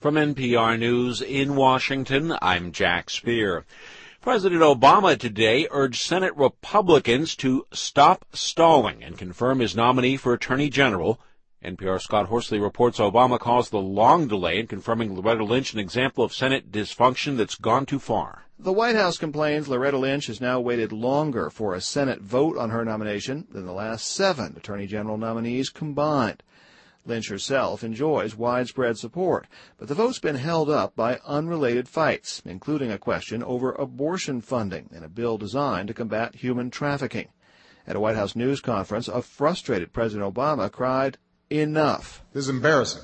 From NPR News in Washington, I'm Jack Speer. President Obama today urged Senate Republicans to stop stalling and confirm his nominee for Attorney General. NPR's Scott Horsley reports Obama calls the long delay in confirming Loretta Lynch an example of Senate dysfunction that's gone too far. The White House complains Loretta Lynch has now waited longer for a Senate vote on her nomination than the last 7 Attorney General nominees combined. Lynch herself enjoys widespread support, but the vote's been held up by unrelated fights, including a question over abortion funding in a bill designed to combat human trafficking. At a White House news conference, a frustrated President Obama cried, "Enough." This is embarrassing,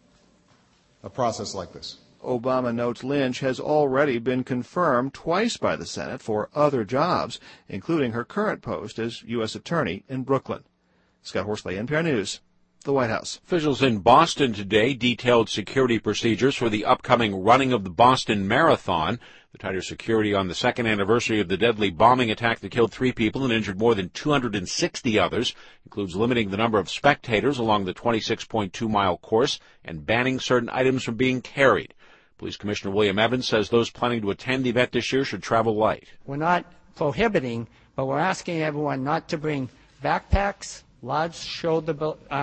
a process like this. Obama notes Lynch has already been confirmed twice by the Senate for other jobs, including her current post as U.S. Attorney in Brooklyn. Scott Horsley, NPR News, the White House. Officials in Boston today detailed security procedures for the upcoming running of the Boston Marathon. The tighter security on the second anniversary of the deadly bombing attack that killed 3 people and injured more than 260 others includes limiting the number of spectators along the 26.2-mile course and banning certain items from being carried. Police Commissioner William Evans says those planning to attend the event this year should travel light. We're not prohibiting, but we're asking everyone not to bring backpacks, large shoulder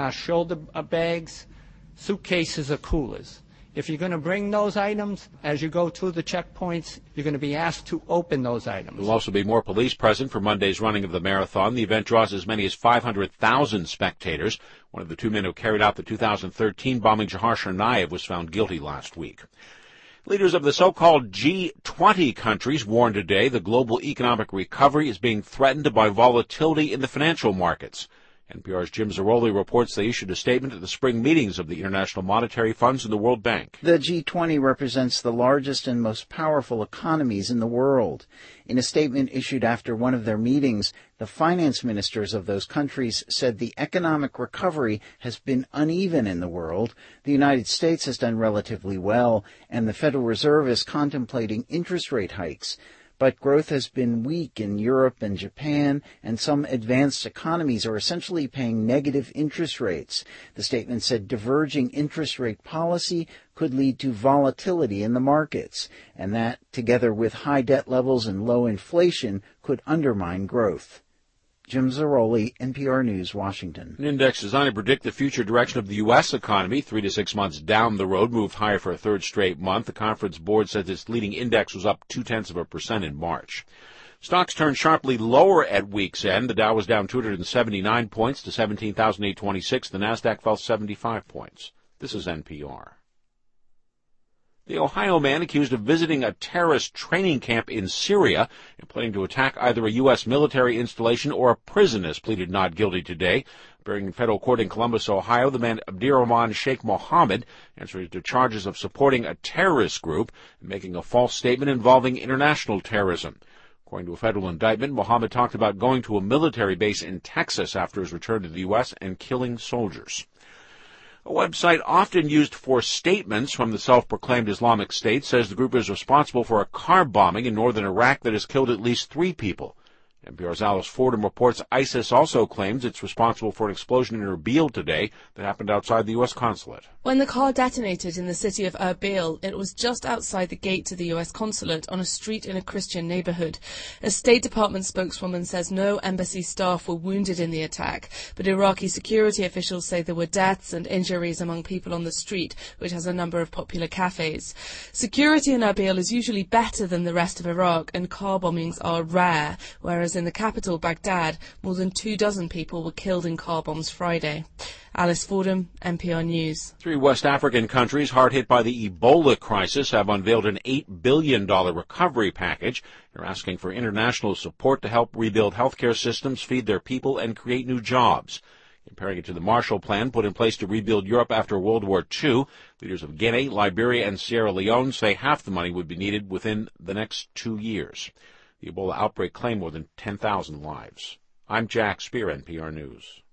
bags, suitcases, or coolers. If you're going to bring those items, as you go through the checkpoints, you're going to be asked to open those items. There will also be more police present for Monday's running of the marathon. The event draws as many as 500,000 spectators. One of the 2 men who carried out the 2013 bombing, Jahar Tsarnaev, was found guilty last week. Leaders of the so-called G20 countries warned today the global economic recovery is being threatened by volatility in the financial markets. NPR's Jim Zarroli reports they issued a statement at the spring meetings of the International Monetary Funds and the World Bank. The G20 represents the largest and most powerful economies in the world. In a statement issued after one of their meetings, the finance ministers of those countries said the economic recovery has been uneven in the world. The United States has done relatively well, and the Federal Reserve is contemplating interest rate hikes. But growth has been weak in Europe and Japan, and some advanced economies are essentially paying negative interest rates. The statement said diverging interest rate policy could lead to volatility in the markets, and that, together with high debt levels and low inflation, could undermine growth. Jim Zarroli, NPR News, Washington. An index designed to predict the future direction of the U.S. economy 3 to 6 months down the road moved higher for a third straight month. The conference board says its leading index was up 0.2% in March. Stocks turned sharply lower at week's end. The Dow was down 279 points to 17,826. The Nasdaq fell 75 points. This is NPR. The Ohio man accused of visiting a terrorist training camp in Syria and planning to attack either a U.S. military installation or a prison has pleaded not guilty today. Appearing in federal court in Columbus, Ohio, the man Abdirahman Sheikh Mohammed answers to charges of supporting a terrorist group and making a false statement involving international terrorism. According to a federal indictment, Mohammed talked about going to a military base in Texas after his return to the U.S. and killing soldiers. A website often used for statements from the self-proclaimed Islamic State says the group is responsible for a car bombing in northern Iraq that has killed at least 3 people. NPR's Alice Fordham reports ISIS also claims it's responsible for an explosion in Erbil today that happened outside the U.S. consulate. When the car detonated in the city of Erbil, it was just outside the gate to the U.S. consulate on a street in a Christian neighborhood. A State Department spokeswoman says no embassy staff were wounded in the attack, but Iraqi security officials say there were deaths and injuries among people on the street, which has a number of popular cafes. Security in Erbil is usually better than the rest of Iraq, and car bombings are rare, whereas in the capital, Baghdad, more than 24 people were killed in car bombs Friday. Alice Fordham, NPR News. 3 West African countries hard hit by the Ebola crisis have unveiled an $8 billion recovery package. They're asking for international support to help rebuild healthcare systems, feed their people, and create new jobs. Comparing it to the Marshall Plan put in place to rebuild Europe after World War II, leaders of Guinea, Liberia, and Sierra Leone say half the money would be needed within the next 2 years. The Ebola outbreak claimed more than 10,000 lives. I'm Jack Speer, NPR News.